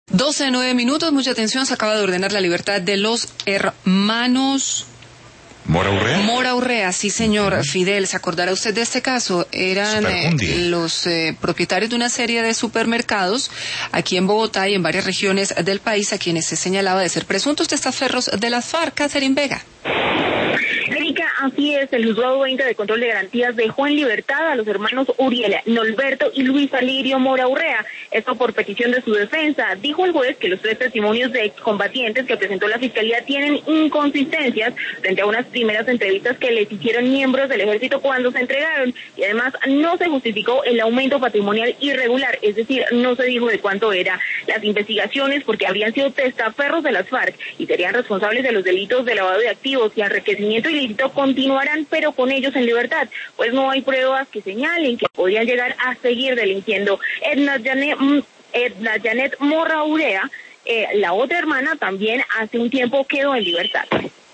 12:09, mucha atención, se acaba de ordenar la libertad de los hermanos Mora Urrea, sí señor. Fidel, ¿se acordará usted de este caso? Eran los propietarios de una serie de supermercados aquí en Bogotá y en varias regiones del país a quienes se señalaba de ser presuntos testaferros de las FARC. Catherine Vega. Erika, así es, el juzgado 20 de control de garantías dejó en libertad a los hermanos Uriel Norberto y Luis Alirio Mora Urrea, esto por petición de su defensa. Dijo el juez que los 3 testimonios de excombatientes que presentó la fiscalía tienen inconsistencias frente a unas primeras entrevistas que les hicieron miembros del ejército cuando se entregaron, y además no se justificó el aumento patrimonial irregular, es decir, no se dijo de cuánto era. Las investigaciones, porque habrían sido testaferros de las FARC y serían responsables de los delitos de lavado de activos y enriquecimiento ilícito, continuarán, pero con ellos en libertad, pues no hay pruebas que señalen que podrían llegar a seguir delinquiendo. Edna Janet Mora Urrea, la otra hermana, también hace un tiempo quedó en libertad.